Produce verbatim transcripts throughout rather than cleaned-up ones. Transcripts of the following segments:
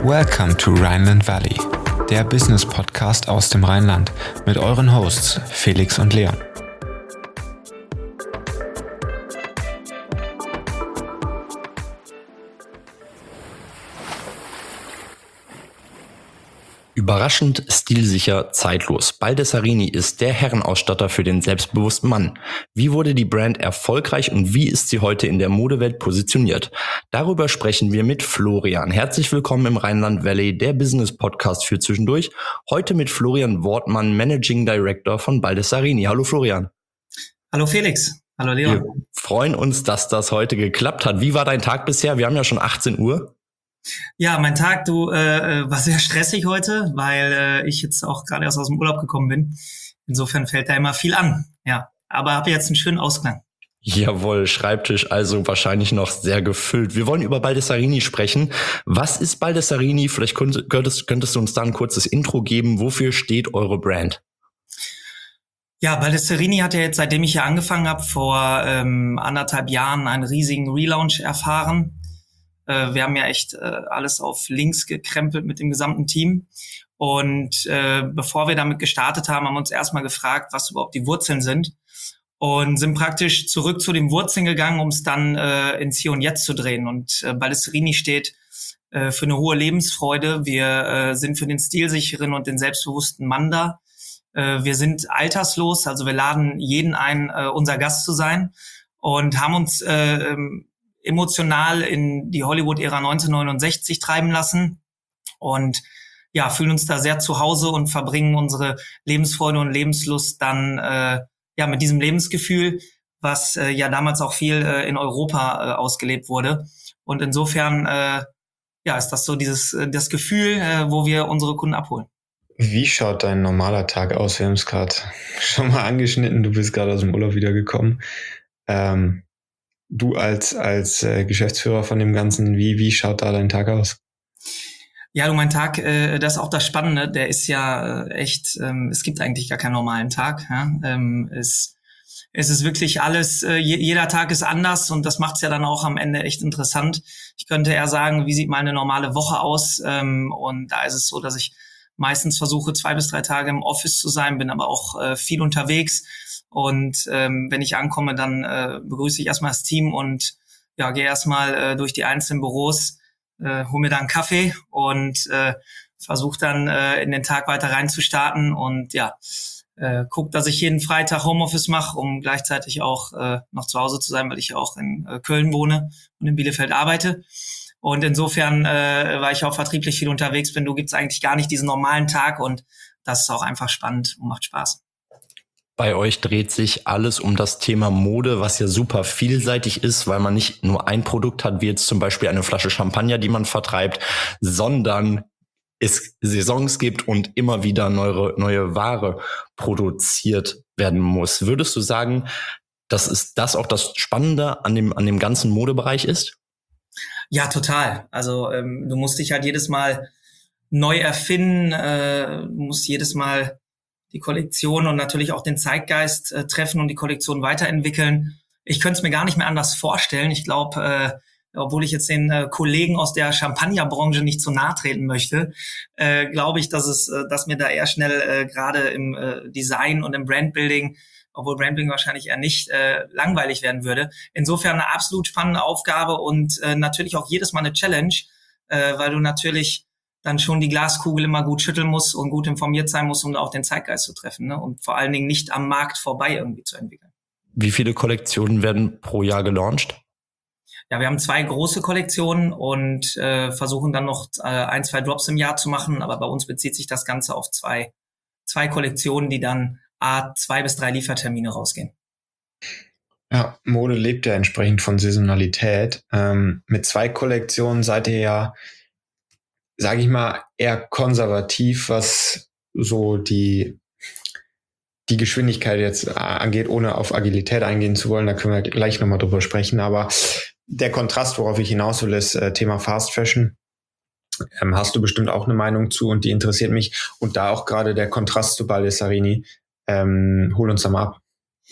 Welcome to Rhineland Valley, der Business-Podcast aus dem Rheinland mit euren Hosts Felix und Leon. Überraschend, stilsicher, zeitlos. Baldessarini ist der Herrenausstatter für den selbstbewussten Mann. Wie wurde die Brand erfolgreich und wie ist sie heute in der Modewelt positioniert? Darüber sprechen wir mit Florian. Herzlich willkommen im Rhineland Valley, der Business Podcast für zwischendurch. Heute mit Florian Wortmann, Managing Director von Baldessarini. Hallo Florian. Hallo Felix. Hallo Leon. Wir freuen uns, dass das heute geklappt hat. Wie war dein Tag bisher? Wir haben ja schon achtzehn Uhr. Ja, mein Tag, du, äh, war sehr stressig heute, weil äh, ich jetzt auch gerade erst aus dem Urlaub gekommen bin. Insofern fällt da immer viel an, ja. Aber habe jetzt einen schönen Ausklang. Jawohl, Schreibtisch also wahrscheinlich noch sehr gefüllt. Wir wollen über Baldessarini sprechen. Was ist Baldessarini? Vielleicht könntest, könntest du uns da ein kurzes Intro geben. Wofür steht eure Brand? Ja, Baldessarini hat ja jetzt, seitdem ich hier angefangen habe, vor ähm, anderthalb Jahren einen riesigen Relaunch erfahren. Wir haben ja echt äh, alles auf links gekrempelt mit dem gesamten Team. Und äh, bevor wir damit gestartet haben, haben wir uns erstmal gefragt, was überhaupt die Wurzeln sind. Und sind praktisch zurück zu den Wurzeln gegangen, um es dann äh, ins Hier und Jetzt zu drehen. Und äh, Baldessarini steht äh, für eine hohe Lebensfreude. Wir äh, sind für den stilsicheren und den selbstbewussten Mann da. Äh, wir sind alterslos, also wir laden jeden ein, äh, unser Gast zu sein. Und haben uns äh, emotional in die Hollywood-Ära neunzehnhundertneunundsechzig treiben lassen und ja, fühlen uns da sehr zu Hause und verbringen unsere Lebensfreude und Lebenslust dann äh, ja mit diesem Lebensgefühl, was äh, ja damals auch viel äh, in Europa äh, ausgelebt wurde. Und insofern äh, ja ist das so dieses äh, das Gefühl, äh, wo wir unsere Kunden abholen. Wie schaut dein normaler Tag aus? Wir haben es gerade schon mal angeschnitten, du bist gerade aus dem Urlaub wiedergekommen. Ähm, Du als als äh, Geschäftsführer von dem Ganzen, wie wie schaut da dein Tag aus? Ja, du, mein Tag, äh, das ist auch das Spannende, der ist ja äh, echt, ähm, es gibt eigentlich gar keinen normalen Tag. Ja? Ähm, es, es ist wirklich alles, äh, je, jeder Tag ist anders und das macht's ja dann auch am Ende echt interessant. Ich könnte eher sagen, wie sieht mal eine normale Woche aus? Ähm, und da ist es so, dass ich meistens versuche, zwei bis drei Tage im Office zu sein, bin aber auch äh, viel unterwegs. Und ähm, wenn ich ankomme, dann äh, begrüße ich erstmal das Team und ja, gehe erstmal äh, durch die einzelnen Büros, äh, hole mir dann einen Kaffee und äh, versuche dann äh, in den Tag weiter reinzustarten und ja, äh, guck, dass ich jeden Freitag Homeoffice mache, um gleichzeitig auch äh, noch zu Hause zu sein, weil ich auch in äh, Köln wohne und in Bielefeld arbeite. Und insofern, äh, weil ich auch vertrieblich viel unterwegs bin, du gibt's eigentlich gar nicht diesen normalen Tag und das ist auch einfach spannend und macht Spaß. Bei euch dreht sich alles um das Thema Mode, was ja super vielseitig ist, weil man nicht nur ein Produkt hat, wie jetzt zum Beispiel eine Flasche Champagner, die man vertreibt, sondern es Saisons gibt und immer wieder neue, neue Ware produziert werden muss. Würdest du sagen, dass ist das auch das Spannende an dem, an dem ganzen Modebereich ist? Ja, total. Also ähm, du musst dich halt jedes Mal neu erfinden, äh, du musst jedes Mal die Kollektion und natürlich auch den Zeitgeist äh, treffen und die Kollektion weiterentwickeln. Ich könnte es mir gar nicht mehr anders vorstellen. Ich glaube, äh, obwohl ich jetzt den äh, Kollegen aus der Champagnerbranche nicht zu nahe treten möchte, äh, glaube ich, dass es, äh, dass mir da eher schnell äh, gerade im äh, Design und im Brandbuilding, obwohl Brandbuilding wahrscheinlich eher nicht äh, langweilig werden würde. Insofern eine absolut spannende Aufgabe und äh, natürlich auch jedes Mal eine Challenge, äh, weil du natürlich dann schon die Glaskugel immer gut schütteln muss und gut informiert sein muss, um auch den Zeitgeist zu treffen, ne? Und vor allen Dingen nicht am Markt vorbei irgendwie zu entwickeln. Wie viele Kollektionen werden pro Jahr gelauncht? Ja, wir haben zwei große Kollektionen und äh, versuchen dann noch äh, ein, zwei Drops im Jahr zu machen, aber bei uns bezieht sich das Ganze auf zwei, zwei Kollektionen, die dann a zwei bis drei Liefertermine rausgehen. Ja, Mode lebt ja entsprechend von Saisonalität. Ähm, mit zwei Kollektionen seid ihr ja, sage ich mal, eher konservativ, was so die die Geschwindigkeit jetzt angeht, ohne auf Agilität eingehen zu wollen. Da können wir gleich nochmal drüber sprechen. Aber der Kontrast, worauf ich hinaus will, ist äh, Thema Fast Fashion. Ähm, hast du bestimmt auch eine Meinung zu und die interessiert mich. Und da auch gerade der Kontrast zu Baldessarini. Ähm, hol uns da mal ab.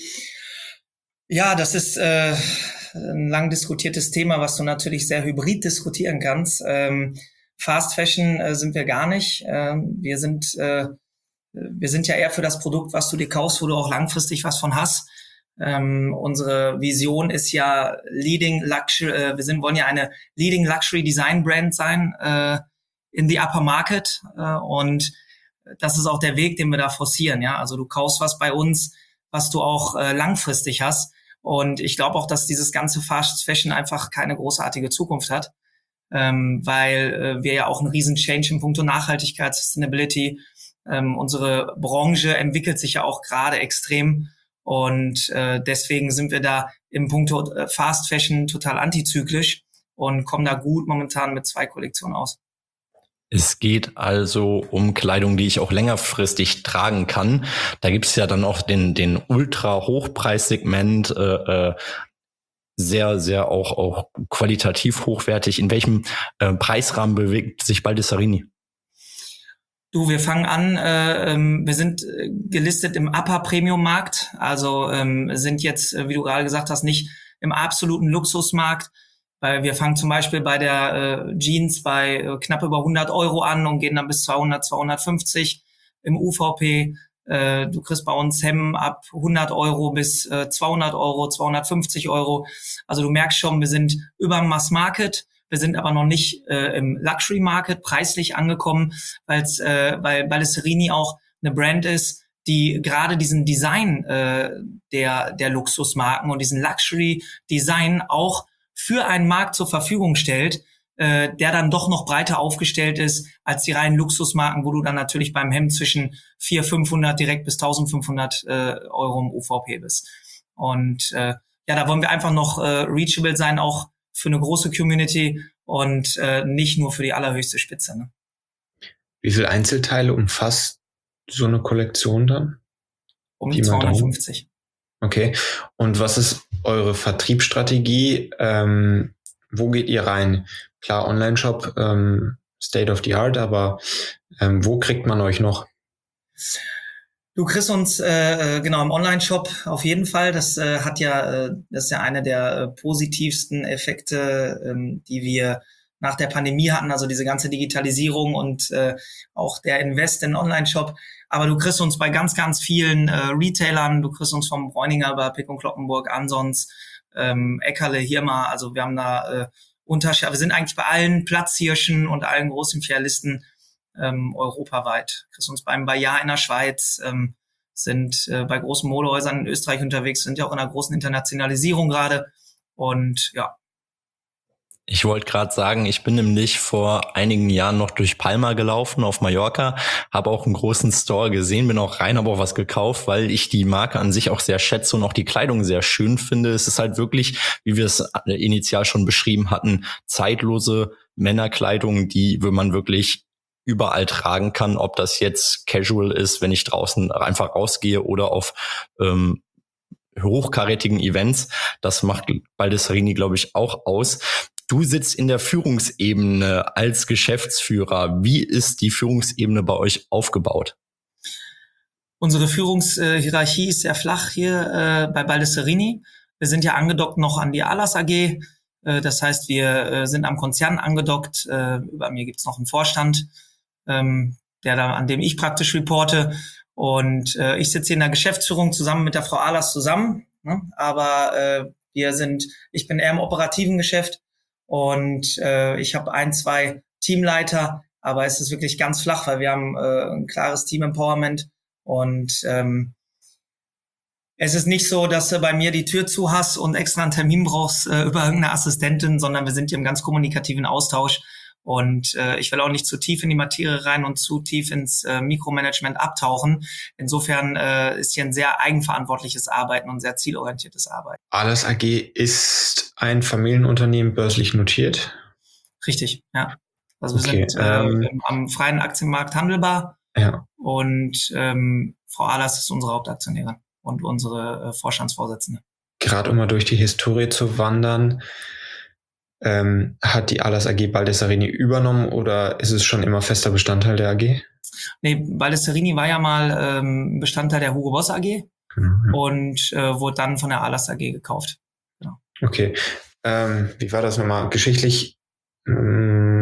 Ja, das ist äh, ein lang diskutiertes Thema, was du natürlich sehr hybrid diskutieren kannst. Ähm, Fast Fashion äh, sind wir gar nicht. Ähm, wir sind äh, wir sind ja eher für das Produkt, was du dir kaufst, wo du auch langfristig was von hast. Ähm, unsere Vision ist ja Leading Luxury. Äh, wir sind wollen ja eine Leading Luxury Design Brand sein äh, in the upper market äh, und das ist auch der Weg, den wir da forcieren. Ja, also du kaufst was bei uns, was du auch äh, langfristig hast. Und ich glaube auch, dass dieses ganze Fast Fashion einfach keine großartige Zukunft hat, ähm, weil äh, wir ja auch einen riesen Change in puncto Nachhaltigkeit, Sustainability. Ähm, unsere Branche entwickelt sich ja auch gerade extrem und äh, deswegen sind wir da im Punkto äh, Fast Fashion total antizyklisch und kommen da gut momentan mit zwei Kollektionen aus. Es geht also um Kleidung, die ich auch längerfristig tragen kann. Da gibt's ja dann auch den den Ultra-Hochpreissegment, äh, äh, sehr, sehr auch auch qualitativ hochwertig. In welchem äh, Preisrahmen bewegt sich Baldessarini? Du, wir fangen an, äh, ähm, wir sind äh, gelistet im Upper-Premium-Markt, also ähm, sind jetzt, äh, wie du gerade gesagt hast, nicht im absoluten Luxusmarkt, weil wir fangen zum Beispiel bei der äh, Jeans bei äh, knapp über hundert Euro an und gehen dann bis zweihundert, zweihundertfünfzig im U V P. Äh, du kriegst bei uns Hemden ab hundert Euro bis äh, zweihundert Euro, zweihundertfünfzig Euro. Also du merkst schon, wir sind über dem Mass-Market. Wir sind aber noch nicht äh, im Luxury-Market preislich angekommen, weil's, äh, weil Baldessarini auch eine Brand ist, die gerade diesen Design äh, der der Luxusmarken und diesen Luxury-Design auch für einen Markt zur Verfügung stellt, äh, der dann doch noch breiter aufgestellt ist als die reinen Luxusmarken, wo du dann natürlich beim Hemd zwischen vierhundert, fünfhundert direkt bis eintausendfünfhundert äh, Euro im U V P bist. Und äh, ja, da wollen wir einfach noch äh, reachable sein, auch für eine große Community und äh, nicht nur für die allerhöchste Spitze. Ne? Wie viele Einzelteile umfasst so eine Kollektion dann? Um die zweihundertfünfzig. Okay. Und was ist eure Vertriebsstrategie? Ähm, wo geht ihr rein? Klar, Online-Shop, ähm, State of the Art, aber ähm, wo kriegt man euch noch? Du kriegst uns äh, genau im Online-Shop auf jeden Fall. Das äh, hat ja, äh, das ist ja eine der äh, positivsten Effekte, ähm, die wir nach der Pandemie hatten. Also diese ganze Digitalisierung und äh, auch der Invest in Online-Shop. Aber du kriegst uns bei ganz, ganz vielen äh, Retailern. Du kriegst uns vom Bräuninger über Pick und Kloppenburg, Ansons, ähm, Eckerle, Hirma. Also wir haben da äh, Unterschiede. Wir sind eigentlich bei allen Platzhirschen und allen großen Filialisten Ähm, europaweit. Kriegst uns beim Bayard in der Schweiz, ähm, sind äh, bei großen Modehäusern in Österreich unterwegs, sind ja auch in einer großen Internationalisierung gerade. Und ja. Ich wollte gerade sagen, ich bin nämlich vor einigen Jahren noch durch Palma gelaufen auf Mallorca, habe auch einen großen Store gesehen, bin auch rein, habe auch was gekauft, weil ich die Marke an sich auch sehr schätze und auch die Kleidung sehr schön finde. Es ist halt wirklich, wie wir es initial schon beschrieben hatten, zeitlose Männerkleidung, die, wenn man wirklich überall tragen kann, ob das jetzt casual ist, wenn ich draußen einfach rausgehe oder auf ähm, hochkarätigen Events. Das macht Baldessarini, glaube ich, auch aus. Du sitzt in der Führungsebene als Geschäftsführer. Wie ist die Führungsebene bei euch aufgebaut? Unsere Führungshierarchie ist sehr flach hier äh, bei Baldessarini. Wir sind ja angedockt noch an die Alas A G. Äh, das heißt, wir äh, sind am Konzern angedockt. Äh, über mir gibt's noch einen Vorstand, ähm, der da, an dem ich praktisch reporte. Und äh, ich sitze hier in der Geschäftsführung zusammen mit der Frau Alas zusammen. Ne? Aber äh, wir sind, ich bin eher im operativen Geschäft und äh, ich habe ein, zwei Teamleiter, aber es ist wirklich ganz flach, weil wir haben äh, ein klares Team-Empowerment und ähm, es ist nicht so, dass du bei mir die Tür zu hast und extra einen Termin brauchst äh, über irgendeine Assistentin, sondern wir sind hier im ganz kommunikativen Austausch. Und äh, ich will auch nicht zu tief in die Materie rein und zu tief ins äh, Mikromanagement abtauchen. Insofern äh, ist hier ein sehr eigenverantwortliches Arbeiten und sehr zielorientiertes Arbeiten. Alas A G ist ein Familienunternehmen, börslich notiert? Richtig, ja. Also wir okay, sind äh, ähm, am freien Aktienmarkt handelbar. Ja. Und ähm, Frau Alas ist unsere Hauptaktionärin und unsere äh, Vorstandsvorsitzende. Gerade um mal durch die Historie zu wandern, Ähm, hat die Alas A G Baldessarini übernommen oder ist es schon immer fester Bestandteil der A G? Nee, Baldessarini war ja mal ähm, Bestandteil der Hugo Boss A G mhm. und äh, wurde dann von der Alas A G gekauft. Genau. Okay. Ähm, wie war das nochmal? Geschichtlich ähm,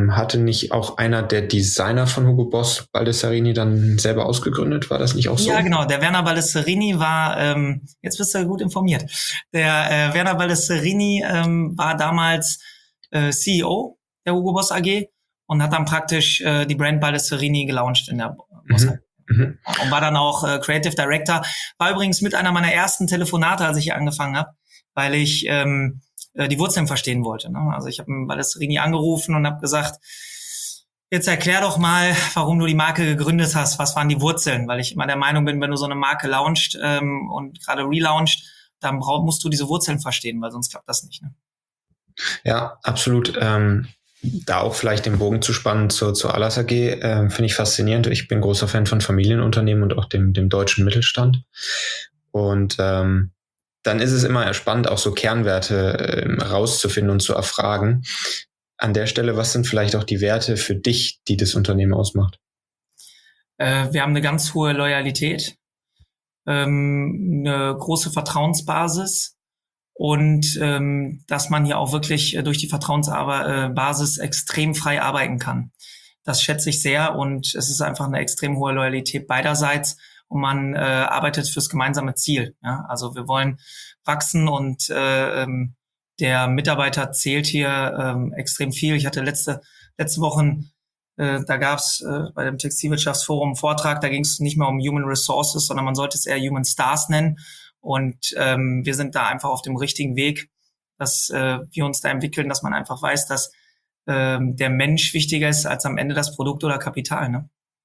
ähm, hatte nicht auch einer der Designer von Hugo Boss Baldessarini dann selber ausgegründet? War das nicht auch so? Ja, genau. Der Werner Baldessarini war, ähm, jetzt bist du gut informiert, der äh, Werner Baldessarini ähm, war damals äh, C E O der Hugo Boss A G und hat dann praktisch äh, die Brand Baldessarini gelauncht in der Boss A G. Mhm. Und war dann auch äh, Creative Director. War übrigens mit einer meiner ersten Telefonate, als ich hier angefangen habe, weil ich ähm, die Wurzeln verstehen wollte. Ne? Also ich habe Baldessarini angerufen und habe gesagt, jetzt erklär doch mal, warum du die Marke gegründet hast. Was waren die Wurzeln? Weil ich immer der Meinung bin, wenn du so eine Marke launcht ähm, und gerade relauncht, dann brauch, musst du diese Wurzeln verstehen, weil sonst klappt das nicht. Ne? Ja, absolut. Ähm, da auch vielleicht den Bogen zu spannen zur, zur Ahlers A G, äh, finde ich faszinierend. Ich bin großer Fan von Familienunternehmen und auch dem, dem deutschen Mittelstand. Und ähm, dann ist es immer spannend, auch so Kernwerte äh, rauszufinden und zu erfragen. An der Stelle, was sind vielleicht auch die Werte für dich, die das Unternehmen ausmacht? Äh, wir haben eine ganz hohe Loyalität, ähm, eine große Vertrauensbasis und ähm, dass man hier auch wirklich durch die Vertrauensbasis extrem frei arbeiten kann. Das schätze ich sehr und es ist einfach eine extrem hohe Loyalität beiderseits. Und man äh, arbeitet fürs gemeinsame Ziel. Ja? Also wir wollen wachsen und äh, ähm, der Mitarbeiter zählt hier ähm, extrem viel. Ich hatte letzte letzte Wochen, äh, da gab es äh, bei dem Textilwirtschaftsforum einen Vortrag, da ging es nicht mehr um Human Resources, sondern man sollte es eher Human Stars nennen. Und ähm, wir sind da einfach auf dem richtigen Weg, dass äh, wir uns da entwickeln, dass man einfach weiß, dass äh, der Mensch wichtiger ist als am Ende das Produkt oder Kapital. Ne?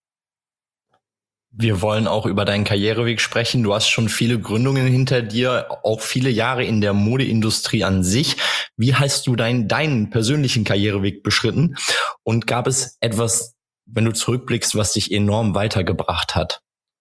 Wir wollen auch über deinen Karriereweg sprechen. Du hast schon viele Gründungen hinter dir, auch viele Jahre in der Modeindustrie an sich. Wie hast du deinen, deinen persönlichen Karriereweg beschritten? Und gab es etwas, wenn du zurückblickst, was dich enorm weitergebracht hat?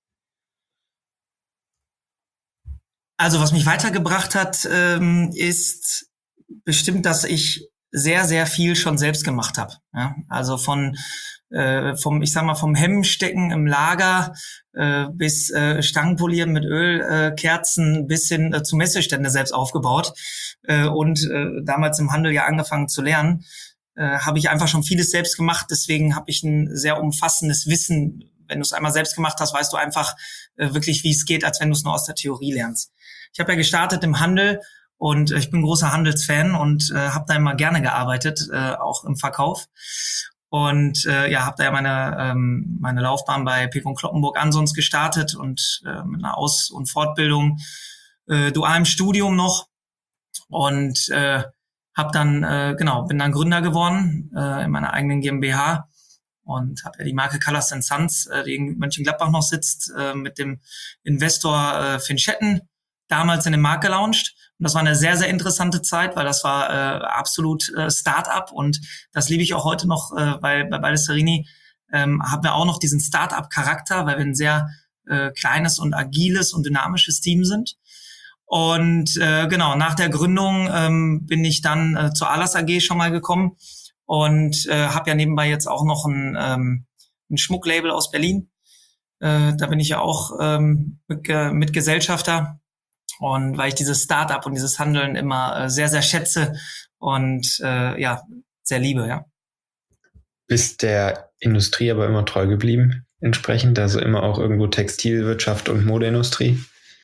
Also was mich weitergebracht hat, ähm, ist bestimmt, dass ich sehr, sehr viel schon selbst gemacht habe. Ja? Also von Äh, vom, ich sag mal, vom Hemmenstecken im Lager äh, bis äh, Stangenpolieren mit Ölkerzen äh, bis hin äh, zu Messestände selbst aufgebaut äh, und äh, damals im Handel ja angefangen zu lernen, äh, habe ich einfach schon vieles selbst gemacht. Deswegen habe ich ein sehr umfassendes Wissen. Wenn du es einmal selbst gemacht hast, weißt du einfach äh, wirklich, wie es geht, als wenn du es nur aus der Theorie lernst. Ich habe ja gestartet im Handel und äh, ich bin großer Handelsfan und äh, habe da immer gerne gearbeitet, äh, auch im Verkauf. Und äh, ja, habe da ja meine ähm, meine Laufbahn bei Peek und Kloppenburg Ansons gestartet und äh, mit einer Aus- und Fortbildung, äh, dualem Studium noch und äh, habe dann äh, genau bin dann Gründer geworden äh, in meiner eigenen GmbH und habe ja die Marke Colors and Sons, äh, die in Mönchengladbach noch sitzt, äh, mit dem Investor äh, Finn Schetten damals in den Markt gelauncht. Und das war eine sehr, sehr interessante Zeit, weil das war äh, absolut äh, Start-up und das liebe ich auch heute noch, äh, weil bei Baldessarini ähm, haben wir auch noch diesen Start-up-Charakter, weil wir ein sehr äh, kleines und agiles und dynamisches Team sind. Und äh, genau, nach der Gründung ähm, bin ich dann äh, zur Ahlers A G schon mal gekommen und äh, habe ja nebenbei jetzt auch noch ein, ähm, ein Schmucklabel aus Berlin. Äh, da bin ich ja auch ähm, mit, äh, mit Gesellschafter. Und weil ich dieses Start-up und dieses Handeln immer äh, sehr, sehr schätze und äh, ja, sehr liebe, ja. Bist der Industrie aber immer treu geblieben, entsprechend, also immer auch irgendwo Textilwirtschaft und Modeindustrie?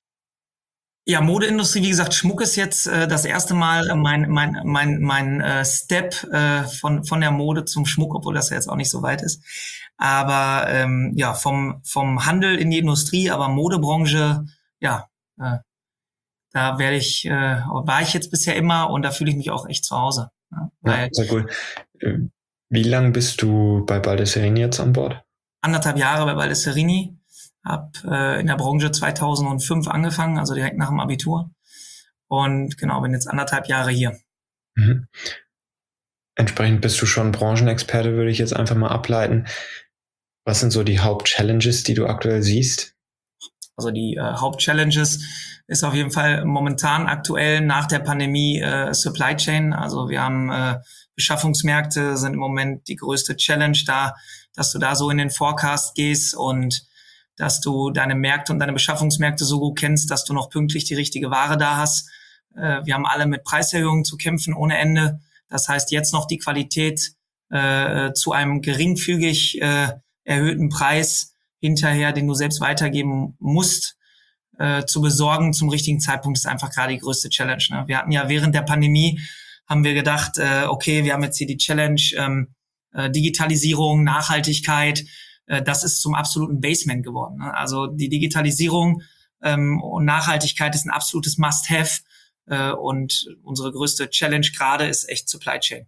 Ja, Modeindustrie, wie gesagt, Schmuck ist jetzt äh, das erste Mal äh, mein mein mein mein äh, Step äh, von von der Mode zum Schmuck, obwohl das ja jetzt auch nicht so weit ist. Aber ähm, ja, vom vom Handel in die Industrie, aber Modebranche, ja, äh, da werde ich, äh, war ich jetzt bisher immer und da fühle ich mich auch echt zu Hause. Ja, weil ja, sehr cool. Wie lange bist du bei Baldessarini jetzt an Bord? Anderthalb Jahre bei Baldessarini. Hab äh, in der Branche zweitausendfünf angefangen, also direkt nach dem Abitur. Und genau, bin jetzt anderthalb Jahre hier. Mhm. Entsprechend bist du schon Branchenexperte, würde ich jetzt einfach mal ableiten. Was sind so die Hauptchallenges, die du aktuell siehst? Also die äh, Hauptchallenges ist auf jeden Fall momentan aktuell nach der Pandemie äh, Supply Chain. Also wir haben äh, Beschaffungsmärkte sind im Moment die größte Challenge da, dass du da so in den Forecast gehst und dass du deine Märkte und deine Beschaffungsmärkte so gut kennst, dass du noch pünktlich die richtige Ware da hast. Äh, wir haben alle mit Preiserhöhungen zu kämpfen ohne Ende. Das heißt, jetzt noch die Qualität äh, zu einem geringfügig äh, erhöhten Preis hinterher, den du selbst weitergeben musst, äh, zu besorgen zum richtigen Zeitpunkt, ist einfach gerade die größte Challenge. Ne? Wir hatten ja während der Pandemie, haben wir gedacht, äh, okay, wir haben jetzt hier die Challenge ähm, äh, Digitalisierung, Nachhaltigkeit, äh, das ist zum absoluten Basement geworden. Ne? Also die Digitalisierung ähm, und Nachhaltigkeit ist ein absolutes Must-Have, äh, und unsere größte Challenge gerade ist echt Supply Chain.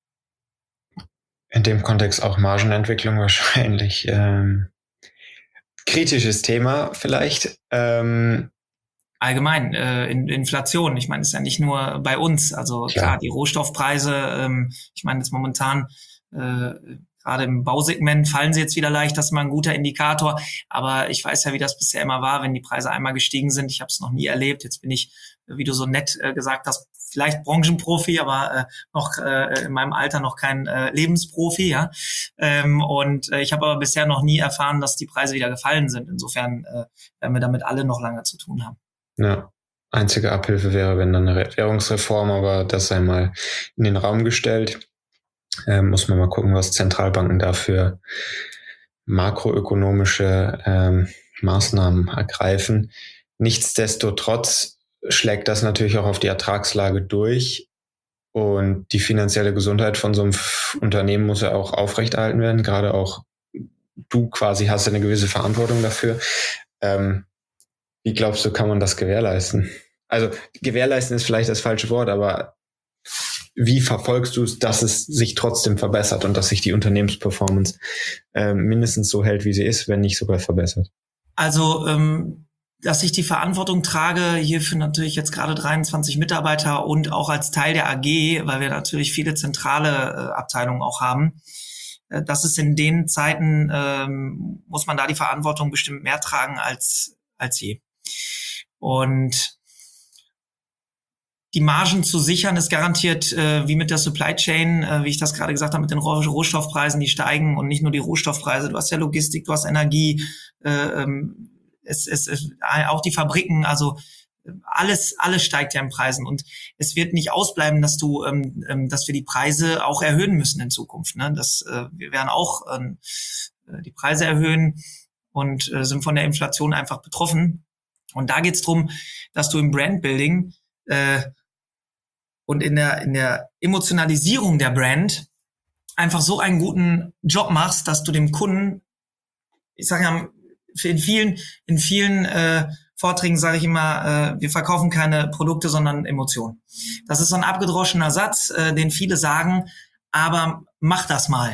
In dem Kontext auch Margenentwicklung wahrscheinlich. Ähm, kritisches Thema vielleicht. Ähm, Allgemein, äh, in, Inflation. Ich meine, es ist ja nicht nur bei uns. Also klar, klar die Rohstoffpreise, ähm, ich meine jetzt momentan, äh, gerade im Bausegment fallen sie jetzt wieder leicht, das ist mal ein guter Indikator. Aber ich weiß ja, wie das bisher immer war, wenn die Preise einmal gestiegen sind. Ich habe es noch nie erlebt. Jetzt bin ich, wie du so nett äh, gesagt hast, vielleicht Branchenprofi, aber äh, noch äh, in meinem Alter noch kein äh, Lebensprofi, ja. Ähm, und äh, ich habe aber bisher noch nie erfahren, dass die Preise wieder gefallen sind. Insofern äh, werden wir damit alle noch lange zu tun haben. Ja, einzige Abhilfe wäre, wenn dann eine Währungsreform, aber das sei mal in den Raum gestellt. Ähm, muss man mal gucken, was Zentralbanken da für makroökonomische ähm, Maßnahmen ergreifen. Nichtsdestotrotz schlägt das natürlich auch auf die Ertragslage durch und die finanzielle Gesundheit von so einem Unternehmen muss ja auch aufrechterhalten werden. Gerade auch du quasi hast ja eine gewisse Verantwortung dafür. Ähm, wie glaubst du, kann man das gewährleisten? Also gewährleisten ist vielleicht das falsche Wort, aber wie verfolgst du es, dass es sich trotzdem verbessert und dass sich die Unternehmensperformance äh, mindestens so hält, wie sie ist, wenn nicht sogar verbessert? Also ähm dass ich die Verantwortung trage, hierfür natürlich jetzt gerade dreiundzwanzig Mitarbeiter und auch als Teil der A G, weil wir natürlich viele zentrale äh, Abteilungen auch haben. Äh, das ist in den Zeiten, ähm, muss man da die Verantwortung bestimmt mehr tragen als, als je. Und die Margen zu sichern ist garantiert, äh, wie mit der Supply Chain, äh, wie ich das gerade gesagt habe, mit den Rohstoffpreisen, die steigen und nicht nur die Rohstoffpreise. Du hast ja Logistik, du hast Energie, äh, ähm, Es, es, es, auch die Fabriken, also alles, alles steigt ja in Preisen und es wird nicht ausbleiben, dass du, ähm, dass wir die Preise auch erhöhen müssen in Zukunft. Ne? Das, äh, wir werden auch ähm, die Preise erhöhen und äh, sind von der Inflation einfach betroffen. Und da geht's drum, dass du im Brandbuilding äh, und in der in der Emotionalisierung der Brand einfach so einen guten Job machst, dass du dem Kunden, ich sage ja, in vielen, in vielen äh, Vorträgen sage ich immer, äh, wir verkaufen keine Produkte, sondern Emotionen. Das ist so ein abgedroschener Satz, äh, den viele sagen, aber mach das mal.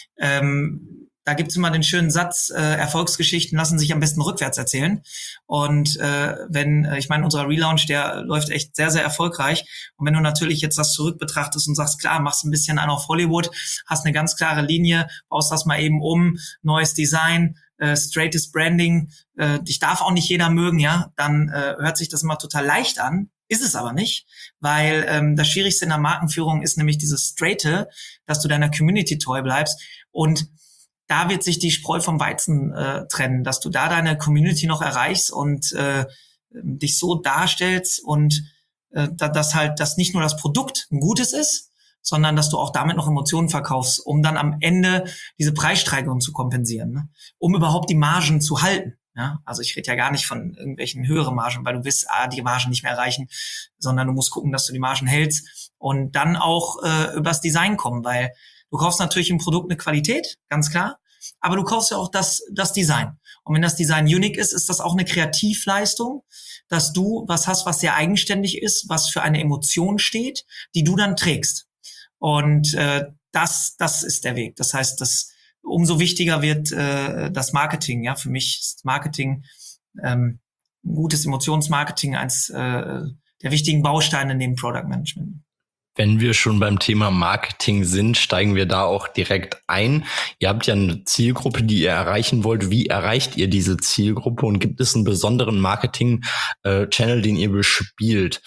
Ähm, da gibt's immer den schönen Satz, äh, Erfolgsgeschichten lassen sich am besten rückwärts erzählen. Und äh, wenn, äh, ich meine, unser Relaunch, der läuft echt sehr, sehr erfolgreich. Und wenn du natürlich jetzt das zurück betrachtest und sagst, klar, machst ein bisschen an auf Hollywood, hast eine ganz klare Linie, baust das mal eben um, neues Design, Äh, straightes Branding, äh, dich darf auch nicht jeder mögen, ja, dann äh, hört sich das immer total leicht an, ist es aber nicht, weil ähm, das Schwierigste in der Markenführung ist nämlich dieses Straighte, dass du deiner Community treu bleibst und da wird sich die Spreu vom Weizen äh, trennen, dass du da deine Community noch erreichst und äh, dich so darstellst und äh, dass halt, dass nicht nur das Produkt ein gutes ist, sondern dass du auch damit noch Emotionen verkaufst, um dann am Ende diese Preissteigerung zu kompensieren, ne? Um überhaupt die Margen zu halten. Ja? Also ich rede ja gar nicht von irgendwelchen höheren Margen, weil du wirst ah, die Margen nicht mehr erreichen, sondern du musst gucken, dass du die Margen hältst und dann auch äh, übers Design kommen, weil du kaufst natürlich im Produkt eine Qualität, ganz klar, aber du kaufst ja auch das, das Design. Und wenn das Design unique ist, ist das auch eine Kreativleistung, dass du was hast, was sehr eigenständig ist, was für eine Emotion steht, die du dann trägst. Und äh, das, das ist der Weg. Das heißt, dass umso wichtiger wird äh, das Marketing. Ja, für mich ist Marketing, ähm, ein gutes Emotionsmarketing eins äh, der wichtigen Bausteine neben Product Management. Wenn wir schon beim Thema Marketing sind, steigen wir da auch direkt ein. Ihr habt ja eine Zielgruppe, die ihr erreichen wollt. Wie erreicht ihr diese Zielgruppe und gibt es einen besonderen Marketing-Channel, den ihr bespielt?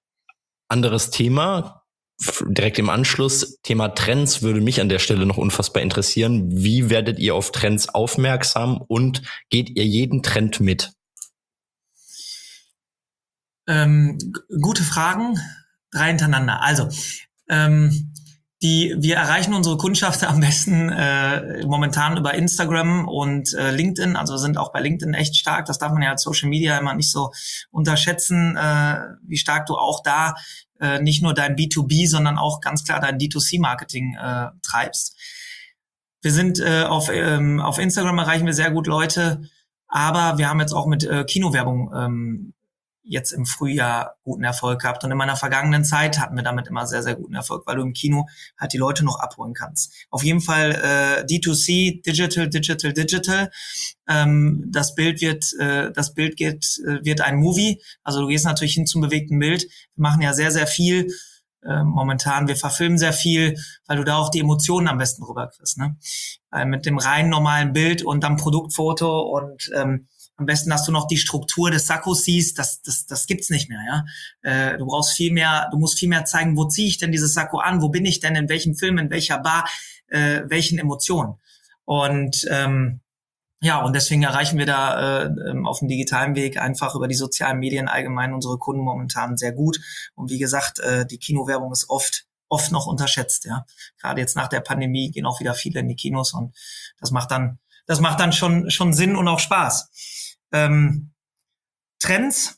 Anderes Thema. Direkt im Anschluss, Thema Trends würde mich an der Stelle noch unfassbar interessieren. Wie werdet ihr auf Trends aufmerksam und geht ihr jeden Trend mit? Ähm, g- gute Fragen, drei hintereinander. Also, ähm, Die, wir erreichen unsere Kundschaft am besten äh, momentan über Instagram und äh, LinkedIn. Also sind auch bei LinkedIn echt stark. Das darf man ja als Social Media immer nicht so unterschätzen, äh, wie stark du auch da äh, nicht nur dein B zwei B, sondern auch ganz klar dein D zwei C Marketing äh, treibst. Wir sind äh, auf ähm, auf Instagram erreichen wir sehr gut Leute, aber wir haben jetzt auch mit äh, Kinowerbung ähm, jetzt im Frühjahr guten Erfolg gehabt. Und in meiner vergangenen Zeit hatten wir damit immer sehr, sehr guten Erfolg, weil du im Kino halt die Leute noch abholen kannst. Auf jeden Fall äh, D zwei C, Digital, Digital, Digital. Ähm, das Bild wird, äh, das Bild geht, äh, wird ein Movie. Also du gehst natürlich hin zum bewegten Bild. Wir machen ja sehr, sehr viel äh, momentan. Wir verfilmen sehr viel, weil du da auch die Emotionen am besten rüberkriegst, ne? Weil mit dem rein normalen Bild und dann Produktfoto und ähm, am besten, dass du noch die Struktur des Sakkos siehst, das, das, das gibt's nicht mehr, ja. Äh, du brauchst viel mehr, du musst viel mehr zeigen, wo ziehe ich denn dieses Sakko an, wo bin ich denn, in welchem Film, in welcher Bar, äh, welchen Emotionen. Und ähm, ja, und deswegen erreichen wir da äh, auf dem digitalen Weg einfach über die sozialen Medien allgemein unsere Kunden momentan sehr gut. Und wie gesagt, äh, die Kinowerbung ist oft oft noch unterschätzt, ja. Gerade jetzt nach der Pandemie gehen auch wieder viele in die Kinos und das macht dann, das macht dann schon schon Sinn und auch Spaß. Ähm, Trends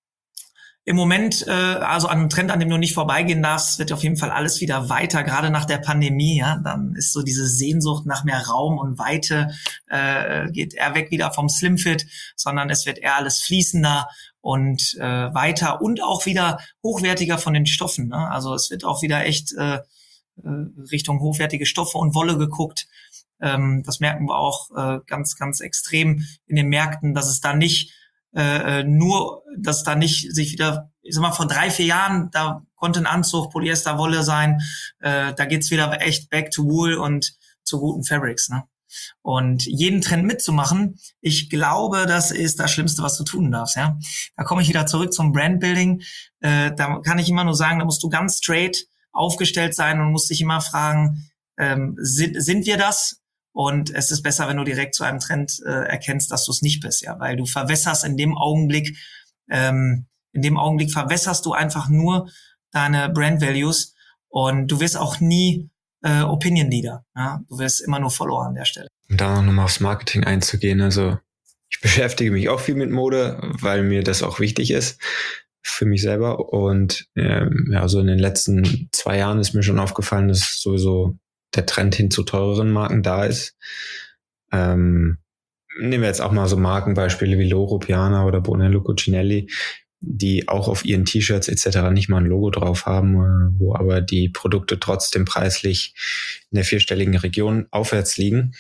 im Moment, äh, also an einem Trend, an dem du nicht vorbeigehen darfst, wird auf jeden Fall alles wieder weiter, gerade nach der Pandemie, ja, dann ist so diese Sehnsucht nach mehr Raum und Weite, äh, geht eher weg wieder vom Slimfit, sondern es wird eher alles fließender und äh, weiter und auch wieder hochwertiger von den Stoffen, ne? Also es wird auch wieder echt äh, Richtung hochwertige Stoffe und Wolle geguckt. Ähm, das merken wir auch äh, ganz, ganz extrem in den Märkten, dass es da nicht äh, nur, dass da nicht sich wieder, ich sag mal, vor drei, vier Jahren, da konnte ein Anzug Polyesterwolle sein, äh, da geht's wieder echt back to wool und zu guten Fabrics, ne? Und jeden Trend mitzumachen, ich glaube, das ist das Schlimmste, was du tun darfst, ja. Da komme ich wieder zurück zum Brandbuilding. Äh, da kann ich immer nur sagen, da musst du ganz straight aufgestellt sein und musst dich immer fragen, ähm, sind, sind wir das? Und es ist besser, wenn du direkt zu einem Trend äh, erkennst, dass du es nicht bist, ja, weil du verwässerst in dem Augenblick, ähm, in dem Augenblick verwässerst du einfach nur deine Brand Values und du wirst auch nie äh, Opinion Leader, ja, du wirst immer nur Follower an der Stelle. Um da nochmal aufs Marketing einzugehen, also ich beschäftige mich auch viel mit Mode, weil mir das auch wichtig ist für mich selber und ähm, ja, so in den letzten zwei Jahren ist mir schon aufgefallen, dass sowieso der Trend hin zu teureren Marken da ist. Ähm, nehmen wir jetzt auch mal so Markenbeispiele wie Loro Piana oder Brunello Cucinelli, die auch auf ihren T-Shirts et cetera nicht mal ein Logo drauf haben, wo aber die Produkte trotzdem preislich in der vierstelligen Region aufwärts liegen,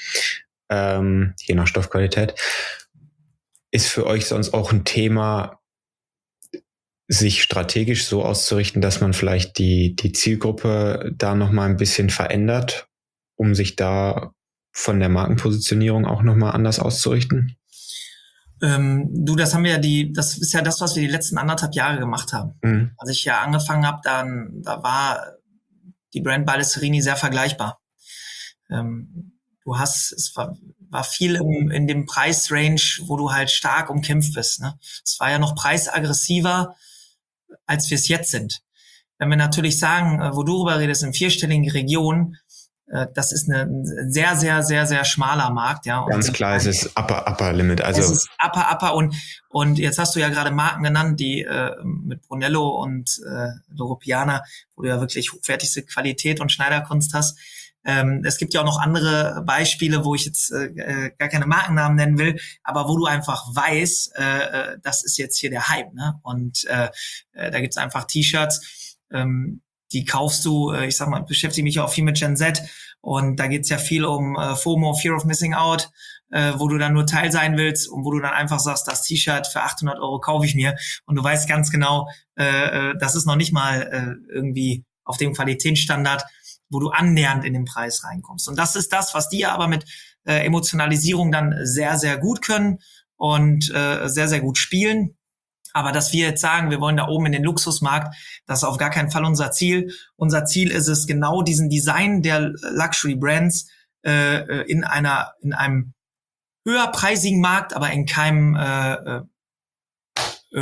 ähm, je nach Stoffqualität. Ist für euch sonst auch ein Thema, sich strategisch so auszurichten, dass man vielleicht die, die Zielgruppe da nochmal ein bisschen verändert, um sich da von der Markenpositionierung auch nochmal anders auszurichten? Ähm, du, das haben wir ja die, das ist ja das, was wir die letzten anderthalb Jahre gemacht haben. Mhm. Als ich ja angefangen habe, dann, da war die Brand Balestrieri sehr vergleichbar. Ähm, du hast, es war, war viel im, in dem Preisrange, wo du halt stark umkämpft bist, ne? Es war ja noch preisaggressiver, als wir es jetzt sind. Wenn wir natürlich sagen, wo du darüber redest, in vierstelligen Regionen, das ist eine, ein sehr, sehr, sehr, sehr schmaler Markt, ja. Und ganz klar, es ist Upper, Upper Limit. Also es ist Upper, Upper und, und jetzt hast du ja gerade Marken genannt, die äh, mit Brunello und äh, Loro Piana, wo du ja wirklich hochwertigste Qualität und Schneiderkunst hast. Ähm, es gibt ja auch noch andere Beispiele, wo ich jetzt äh, gar keine Markennamen nennen will, aber wo du einfach weißt, äh, das ist jetzt hier der Hype, ne? Und äh, da gibt's einfach T-Shirts, ähm, die kaufst du, äh, ich sag mal, beschäftige mich auch viel mit Gen Z und da geht's ja viel um äh, FOMO, Fear of Missing Out, äh, wo du dann nur Teil sein willst und wo du dann einfach sagst, das T-Shirt für achthundert Euro kaufe ich mir und du weißt ganz genau, äh, das ist noch nicht mal äh, irgendwie auf dem Qualitätsstandard, wo du annähernd in den Preis reinkommst. Und das ist das, was die aber mit äh, Emotionalisierung dann sehr, sehr gut können und äh, sehr, sehr gut spielen. Aber dass wir jetzt sagen, wir wollen da oben in den Luxusmarkt, das ist auf gar keinen Fall unser Ziel. Unser Ziel ist es, genau diesen Design der Luxury Brands äh, in einer, in einem höherpreisigen Markt, aber in keinem äh,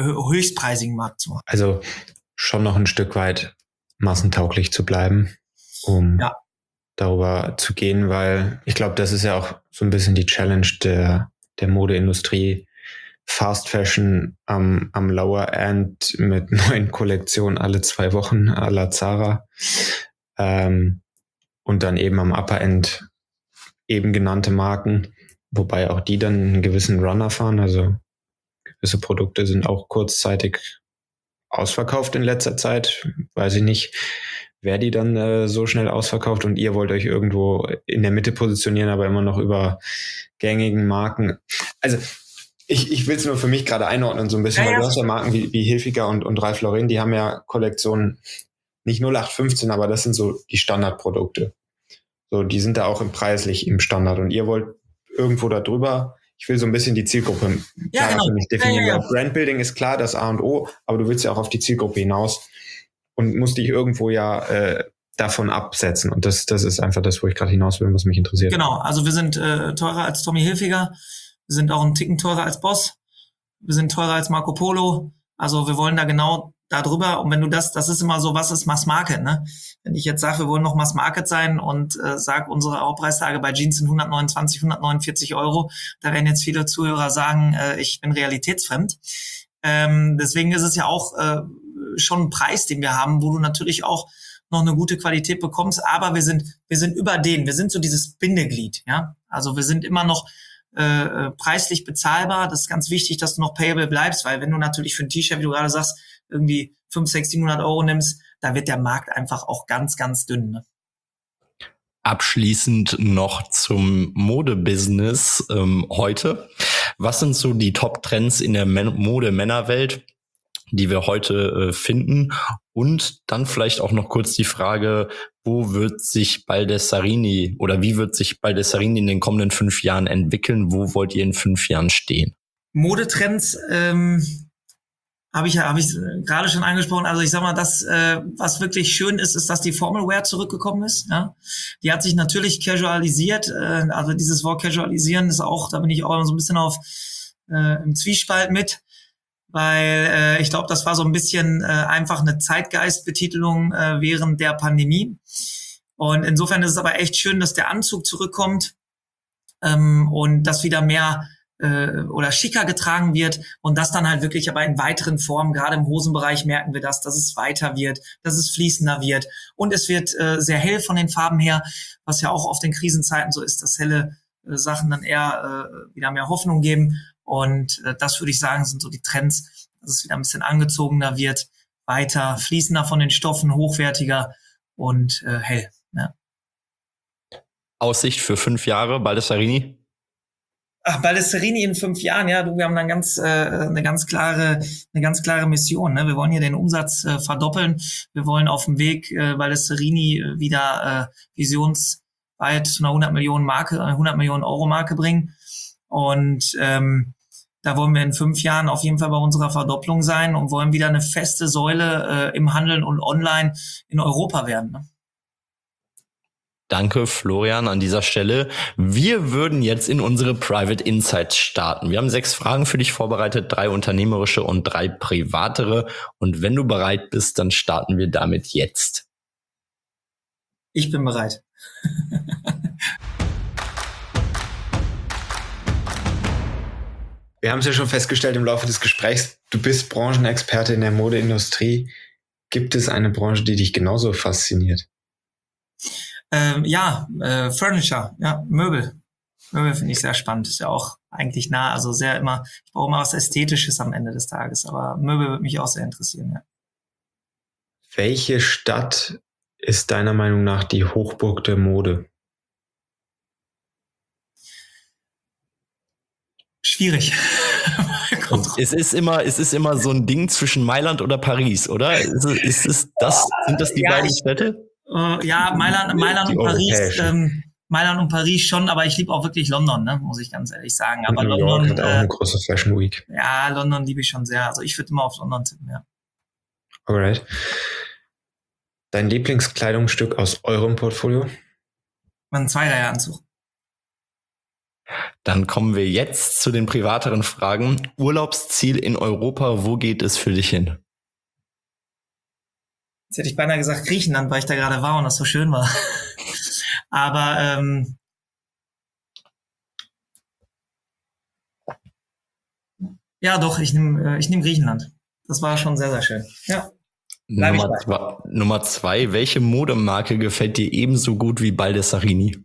höchstpreisigen Markt zu machen. Also schon noch ein Stück weit massentauglich zu bleiben. um ja. darüber zu gehen, weil ich glaube, das ist ja auch so ein bisschen die Challenge der, der Modeindustrie. Fast Fashion am, am Lower End mit neuen Kollektionen alle zwei Wochen à la Zara. Ähm, und dann eben am Upper End eben genannte Marken, wobei auch die dann einen gewissen Runner fahren. Also gewisse Produkte sind auch kurzzeitig ausverkauft in letzter Zeit. Weiß ich nicht, wer die dann äh, so schnell ausverkauft, und ihr wollt euch irgendwo in der Mitte positionieren, aber immer noch über gängigen Marken. Also ich, ich will es nur für mich gerade einordnen so ein bisschen, ja, weil ja. du hast ja Marken wie, wie Hilfiger und, und Ralph Lauren, die haben ja Kollektionen, nicht null acht fünfzehn, aber das sind so die Standardprodukte. So, die sind da auch im preislich im Standard, und ihr wollt irgendwo da drüber. Ich will so ein bisschen die Zielgruppe Ja, klar genau. für mich definieren. Ja, ja, ja. Weil Brandbuilding ist klar das A und O, aber du willst ja auch auf die Zielgruppe hinaus und musst dich irgendwo ja äh, davon absetzen. Und das, das ist einfach das, wo ich gerade hinaus will, was mich interessiert. Genau, also wir sind äh, teurer als Tommy Hilfiger, wir sind auch einen Ticken teurer als Boss, wir sind teurer als Marco Polo, also wir wollen da genau da drüber. Und wenn du das, das ist immer so, was ist Mass Market, ne? Wenn ich jetzt sage, wir wollen noch Mass Market sein und äh, sage, unsere Hauptpreistage bei Jeans sind hundertneunundzwanzig, hundertneunundvierzig Euro, da werden jetzt viele Zuhörer sagen, äh, ich bin realitätsfremd. Ähm, deswegen ist es ja auch äh, schon ein Preis, den wir haben, wo du natürlich auch noch eine gute Qualität bekommst, aber wir sind wir sind über den, wir sind so dieses Bindeglied, ja? Also wir sind immer noch äh, preislich bezahlbar. Das ist ganz wichtig, dass du noch payable bleibst, weil wenn du natürlich für ein T-Shirt, wie du gerade sagst, irgendwie fünfhundert, sechzehnhundert Euro nimmst, da wird der Markt einfach auch ganz, ganz dünn. Ne? Abschließend noch zum Modebusiness ähm, heute. Was sind so die Top-Trends in der Mode-Männerwelt, die wir heute äh, finden? Und dann vielleicht auch noch kurz die Frage, wo wird sich Baldessarini oder wie wird sich Baldessarini in den kommenden fünf Jahren entwickeln? Wo wollt ihr in fünf Jahren stehen? Modetrends, ähm, habe ich ja, habe ich gerade schon angesprochen. Also ich sag mal, das, äh, was wirklich schön ist, ist, dass die Formalwear zurückgekommen ist. Ja, die hat sich natürlich casualisiert. Äh, also dieses Wort casualisieren ist auch, da bin ich auch so ein bisschen auf äh, im Zwiespalt mit, weil äh, ich glaube, das war so ein bisschen äh, einfach eine Zeitgeistbetitelung äh, während der Pandemie. Und insofern ist es aber echt schön, dass der Anzug zurückkommt ähm, und dass wieder mehr oder schicker getragen wird und das dann halt wirklich aber in weiteren Formen, gerade im Hosenbereich merken wir das, dass es weiter wird, dass es fließender wird und es wird äh, sehr hell von den Farben her, was ja auch auf den Krisenzeiten so ist, dass helle äh, Sachen dann eher äh, wieder mehr Hoffnung geben und äh, das würde ich sagen, sind so die Trends, dass es wieder ein bisschen angezogener wird, weiter, fließender von den Stoffen, hochwertiger und äh, hell. Ja. Aussicht für fünf Jahre, Baldessarini? Ach, Baldessarini in fünf Jahren, ja, du, wir haben dann ganz äh, eine ganz klare eine ganz klare Mission. Ne? Wir wollen hier den Umsatz äh, verdoppeln. Wir wollen auf dem Weg äh, Baldessarini wieder äh, visionsweit zu einer hundert Millionen Marke, eine hundert Millionen Euro Marke bringen. Und ähm, da wollen wir in fünf Jahren auf jeden Fall bei unserer Verdopplung sein und wollen wieder eine feste Säule äh, im Handeln und online in Europa werden. Ne? Danke, Florian, an dieser Stelle. Wir würden jetzt in unsere Private Insights starten. Wir haben sechs Fragen für dich vorbereitet, drei unternehmerische und drei privatere. Und wenn du bereit bist, dann starten wir damit jetzt. Ich bin bereit. Wir haben es ja schon festgestellt im Laufe des Gesprächs, du bist Branchenexperte in der Modeindustrie. Gibt es eine Branche, die dich genauso fasziniert? Ähm, ja, äh, Furniture, ja, Möbel. Möbel finde ich sehr spannend. Ist ja auch eigentlich nah, also sehr immer, ich brauche immer was Ästhetisches am Ende des Tages, aber Möbel würde mich auch sehr interessieren, ja. Welche Stadt ist deiner Meinung nach die Hochburg der Mode? Schwierig. Es ist immer, es ist immer so ein Ding zwischen Mailand oder Paris, oder? Ist, ist es das, sind das die ja, beiden ich, Städte? Äh, ja, Mailand, Mailand und Paris, ähm, Mailand und Paris schon, aber ich liebe auch wirklich London, ne, muss ich ganz ehrlich sagen. Aber New London York hat auch äh, eine große Fashion Week. Ja, London liebe ich schon sehr. Also ich würde immer auf London tippen, ja. Alright. Dein Lieblingskleidungsstück aus eurem Portfolio? Mein Zweiteileranzug. Dann kommen wir jetzt zu den privateren Fragen. Urlaubsziel in Europa, wo geht es für dich hin? Jetzt hätte ich beinahe gesagt Griechenland, weil ich da gerade war und das so schön war. Aber ähm, ja, doch, ich nehme ich nehm Griechenland. Das war schon sehr, sehr schön. Ja. Nummer zwei, Nummer zwei, welche Modemarke gefällt dir ebenso gut wie Baldessarini?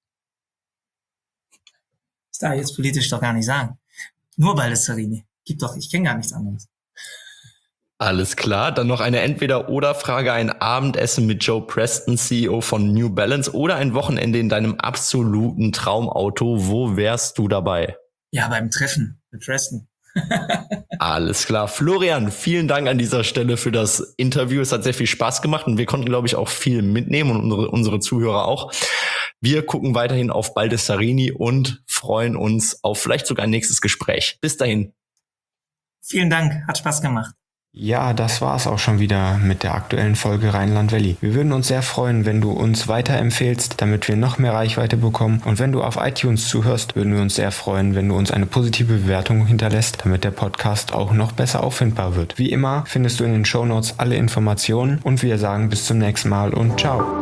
Das darf ich jetzt politisch doch gar nicht sagen. Nur Baldessarini. Gibt doch, ich kenne gar nichts anderes. Alles klar, dann noch eine Entweder-oder-Frage, ein Abendessen mit Joe Preston, C E O von New Balance, oder ein Wochenende in deinem absoluten Traumauto. Wo wärst du dabei? Ja, beim Treffen mit Preston. Alles klar. Florian, vielen Dank an dieser Stelle für das Interview. Es hat sehr viel Spaß gemacht und wir konnten, glaube ich, auch viel mitnehmen und unsere, unsere Zuhörer auch. Wir gucken weiterhin auf Baldessarini und freuen uns auf vielleicht sogar ein nächstes Gespräch. Bis dahin. Vielen Dank, hat Spaß gemacht. Ja, das war's auch schon wieder mit der aktuellen Folge Rheinland Valley. Wir würden uns sehr freuen, wenn du uns weiterempfehlst, damit wir noch mehr Reichweite bekommen. Und wenn du auf iTunes zuhörst, würden wir uns sehr freuen, wenn du uns eine positive Bewertung hinterlässt, damit der Podcast auch noch besser auffindbar wird. Wie immer findest du in den Shownotes alle Informationen und wir sagen bis zum nächsten Mal und ciao.